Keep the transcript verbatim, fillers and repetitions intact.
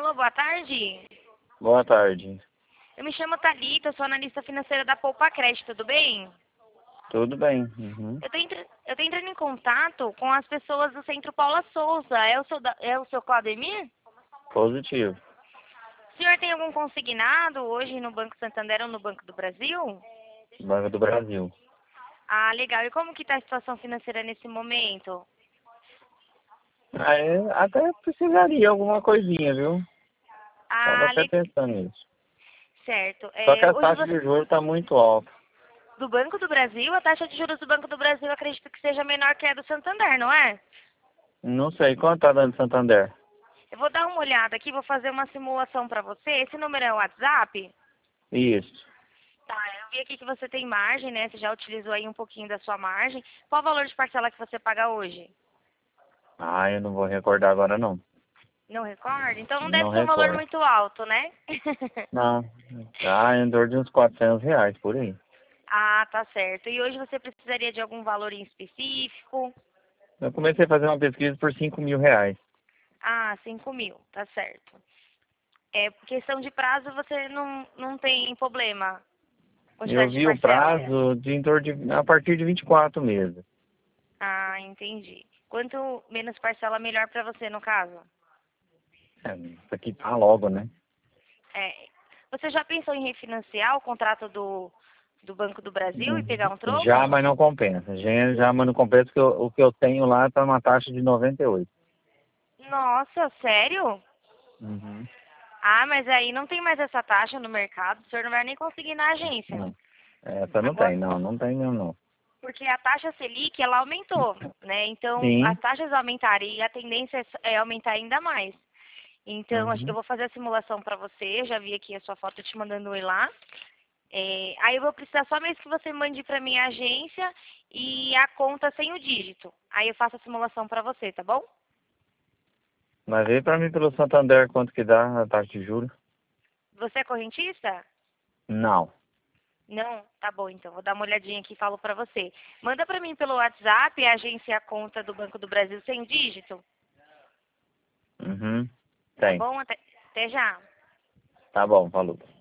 Alô, boa tarde. Boa tarde. Eu me chamo Thalita, sou analista financeira da Poupa Crédito, tudo bem? Tudo bem? Uhum. Eu tô, entra... eu tô entrando em contato com as pessoas do Centro Paula Souza. É o seu, da... é o seu Claudemir? Positivo. O senhor tem algum consignado hoje no Banco Santander ou no Banco do Brasil? Banco do Brasil. Ah, legal. E como que tá a situação financeira nesse momento? Aí, até precisaria alguma coisinha, viu? Tava Ah, até le... pensando nisso. certo. Só que É, a hoje taxa você... de juros tá muito alta. Do Banco do Brasil, a taxa de juros do Banco do Brasil eu acredito que seja menor que a do Santander, não é? Não sei, quanto tá dando Santander? Eu vou dar uma olhada aqui, vou fazer uma simulação para você. Esse número é o WhatsApp? Isso. Tá, eu vi aqui que você tem margem, né? Você já utilizou aí um pouquinho da sua margem. Qual o valor de parcela que você paga hoje? Ah, eu não vou recordar agora não. Não recorda? Então não Não deve ser um valor recordo. muito alto, né? Não. Ah, em torno de uns quatrocentos reais, por aí. Ah, tá certo. E hoje você precisaria de algum valor em específico? Eu comecei a fazer uma pesquisa por cinco mil reais. Ah, cinco mil, tá certo. É, questão de prazo você não, não tem problema. Eu Quantidade de vi o parcela. prazo de em torno de a partir de vinte e quatro meses. Ah, entendi. Quanto menos parcela, melhor para você, no caso? É, isso aqui tá logo, né? É. Você já pensou em refinanciar o contrato do, do Banco do Brasil e pegar um Já, troco? mas não compensa. Já, já, mas não compensa porque eu- o que eu tenho lá tá uma taxa de noventa e oito. Nossa, sério? Uhum. Ah, mas aí não tem mais essa taxa no mercado, o senhor não vai nem conseguir ir na agência. Não. Essa não Agora, tem, não, não tem mesmo não. porque a taxa Selic, ela aumentou, né? Então, as Sim. taxas aumentaram e a tendência é aumentar ainda mais. Então, acho- eu Uhum. vou fazer a simulação para você, já vi aqui a sua foto te mandando ir lá. É, aí eu vou precisar só mesmo que você mande para minha agência e a conta sem o dígito. Aí eu faço a simulação para você, tá bom? Mas veio pra mim pelo Santander quanto que dá a taxa de juros? Você é correntista? Não. Não? Tá bom, então. Vou dar uma olhadinha aqui e falo para você. Manda para mim pelo WhatsApp a agência e a conta do Banco do Brasil sem o dígito. Uhum. Tá Tem. bom? Até, até já. Tá bom, falou.